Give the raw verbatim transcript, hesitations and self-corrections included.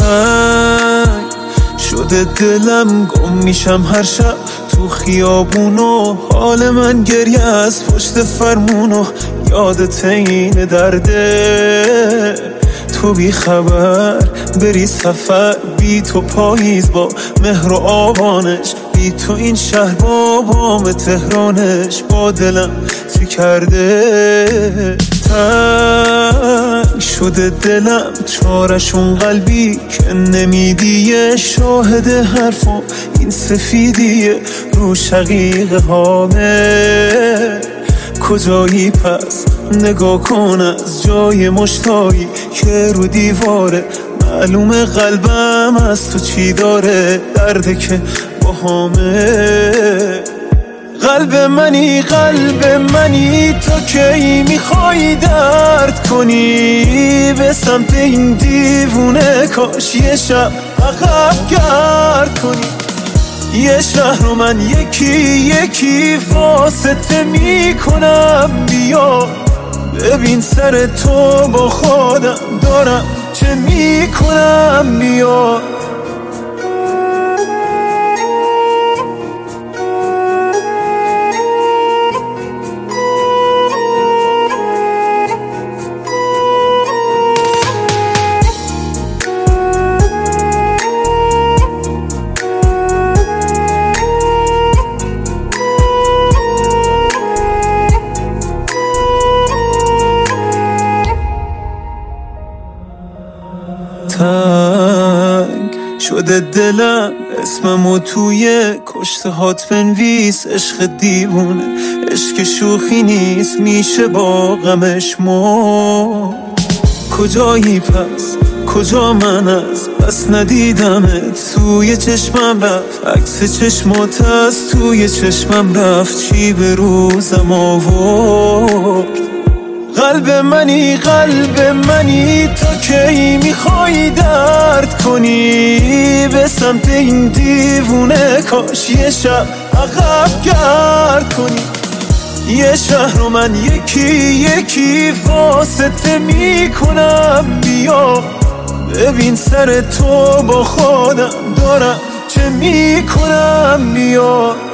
تنگ شده دلم، گم میشم هر شب تو خیابونو. حال من گریه از پشت فرمونو، یادت این درده تو بی خبر بری سفر. بی تو پاییز با مهر و آبانش، بی تو این شهر با بام تهرانش. با دلم چی کرده تنگ شده دلم، چارشون قلبی که نمیدیه. شاهد حرفم این سفیدیه رو شقیقه هامه. کجایی پس نگاه کن از جای مشتایی که رو دیواره. معلومه قلبم از تو چی داره، درده که با همه. قلب منی قلب منی، تا کی میخوای درد کنی به سمت این دیوونه؟ کاش یه شب عقب گرد کنی. یه شهر رو من یکی یکی واسطه میکنم، بیا ببین سر تو با خودم دارم چه میکنم. بیا تنگ شده دلم، اسممو توی کشته هات بنویس. عشق دیوونه، عشق شوخی نیست، میشه با غمش مرد. کجایی پس کجا من از بس ندیدمت؟ توی چشمم رفت عکس چشمات، از توی چشمم رفت چی به روزم آورد. قلب منی قلب منی، تا کی میخوای درد کنی به سمت این دیوونه؟ کاش یه شب عقب گرد کنی. یه شهر رو من یکی یکی واسطه میکنم، بیا ببین سر تو با خودم دارم چه میکنم. بیا